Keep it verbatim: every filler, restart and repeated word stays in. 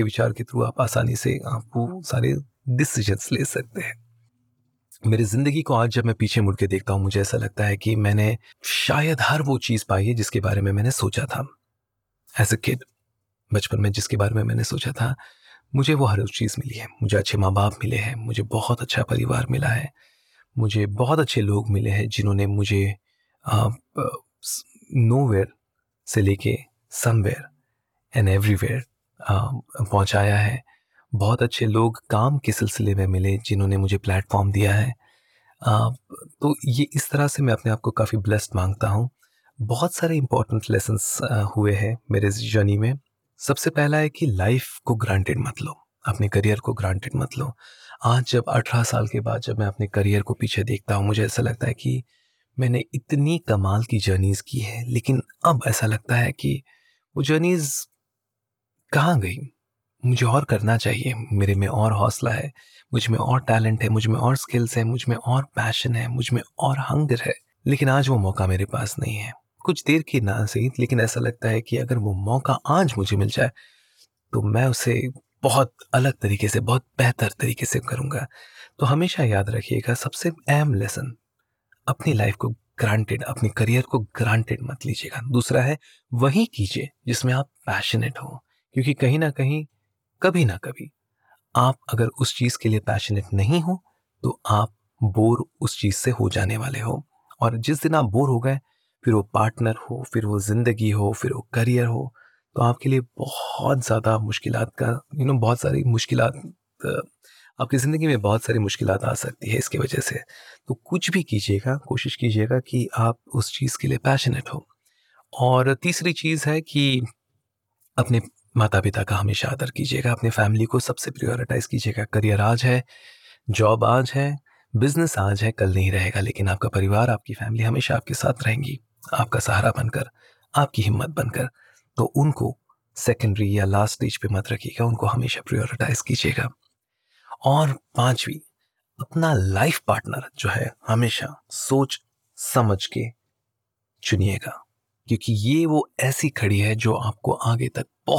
विचार के थ्रू आप आसानी से आप वो सारे डिसीजंस ले सकते हैं। मेरी ज़िंदगी को आज जब मैं पीछे मुड़ के देखता हूँ, मुझे ऐसा लगता है कि मैंने शायद हर वो चीज़ पाई है जिसके बारे में मैंने सोचा था। एज़ अ किड, बचपन में जिसके बारे में मैंने सोचा था, मुझे वो हर चीज़ मिली है। मुझे अच्छे माँ-बाप मिले हैं, मुझे बहुत अच्छा परिवार मिला है, मुझे बहुत अच्छे लोग मिले हैं जिन्होंने मुझे अ, प स नोवेयर से लेके समवेयर एंड एवरीवेयर अ, पहुँचाया है। बहुत अच्छे लोग काम के सिलसिले में मिले जिन्होंने मुझे प्लेटफ़ॉर्म दिया है। अ, तो ये इस तरह से मैं अपने आप को काफ़ी ब्लेस्ड मानता हूँ। बहुत सारे इम्पोर्टेंट लेसन्स अ, हुए हैं मेरे इस जर्नी में। सबसे पहला है कि लाइफ़ को ग्रांटेड मत लो, अपने करियर को ग्रांटेड मत लो। आज जब अठारह साल के बाद जब मैं अपने करियर को पीछे देखता हूँ, मुझे ऐसा लगता है कि मैंने इतनी कमाल की जर्नीज़ की हैं, लेकिन अब ऐसा लगता है कि वो जर्नीज़ कहाँ गई? मुझे और करना चाहिए, मेरे में और हौसला है, मुझ में और टैलेंट है, मुझ में और स्किल्स हैं, मुझ में और पैशन है, मुझ में और हंगर है, लेकिन आज वो मौका मेरे पास नहीं है। कुछ देर की ना सही, लेकिन ऐसा लगता है कि अगर वो मौका आज मुझे मिल जाए, तो मैं उसे बहुत अलग तरीके से, बहुत बेहतर तरीके से करूँगा। तो हमेशा याद रखिएगा, सबसे अहम लेसन, अपनी लाइफ़ को ग्रांटेड, अपने करियर को ग्रांटेड मत लीजिएगा। दूसरा है, वही कीजिए जिसमें आप पैशनेट हो, क्योंकि कहीं न कहीं, कभी ना कभी आप अगर उस चीज़ के लिए पैशनेट नहीं हो, तो आप बोर उस चीज़ से हो जाने वाले हो। और जिस दिन आप बोर हो गए, फिर वो पार्टनर हो, फिर वो ज़िंदगी हो, फिर वो करियर हो, तो आपके लिए बहुत ज़्यादा मुश्किलात का यू नो बहुत सारी मुश्किलात अ, आपकी ज़िंदगी में बहुत सारी मुश्किलात आ सकती है इसकी वजह से। तो कुछ भी कीजिएगा, कोशिश कीजिएगा कि आप उस चीज़ के लिए पैशनेट हो। और तीसरी चीज़ है कि अपने माता-पिता का हमेशा आदर कीजिएगा, अपने फैमिली को सबसे प्रायोरिटाइज़ कीजिएगा। करियर आज है, जॉब आज है, बिज़नेस आज है, कल नहीं रहेगा, लेकिन आपका परिवार, आपकी फैमिली हमेशा आपके साथ रहेंगी, आपका सहारा बनकर, आपकी हिम्मत बनकर। तो उनको सेकेंडरी या लास्ट स्टेज पे मत रखिएगा, उनको हमेशा प्रायोरिटाइज़ कीजिएगा। और पाँचवीं, अपना लाइफ़ पार्टनर जो है, हमेशा सोच समझ के चुनिएगा, क्योंकि ये वो ऐसी घड़ी है जो आपको आगे तक बहुत